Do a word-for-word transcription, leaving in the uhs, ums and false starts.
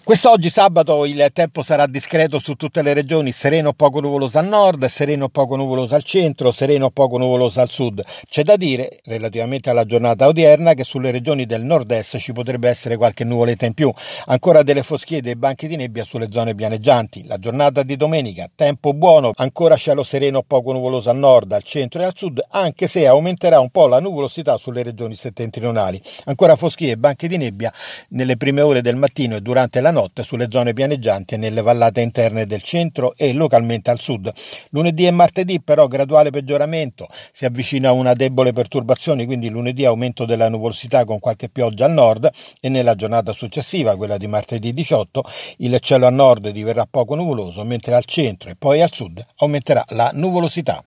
Quest'oggi sabato il tempo sarà discreto su tutte le regioni, sereno o poco nuvoloso al nord, sereno o poco nuvoloso al centro, sereno o poco nuvoloso al sud. C'è da dire, relativamente alla giornata odierna, che sulle regioni del nord-est ci potrebbe essere qualche nuvoletta in più, ancora delle foschie e dei banchi di nebbia sulle zone pianeggianti. La giornata di domenica, tempo buono, ancora cielo sereno o poco nuvoloso al nord, al centro e al sud, anche se aumenterà un po' la nuvolosità sulle regioni settentrionali. Ancora foschie e banchi di nebbia nelle prime ore del mattino e durante la notte sulle zone pianeggianti e nelle vallate interne del centro e localmente al sud. Lunedì e martedì però graduale peggioramento, si avvicina una debole perturbazione, quindi lunedì aumento della nuvolosità con qualche pioggia al nord e nella giornata successiva, quella di martedì diciotto, il cielo a nord diverrà poco nuvoloso, mentre al centro e poi al sud aumenterà la nuvolosità.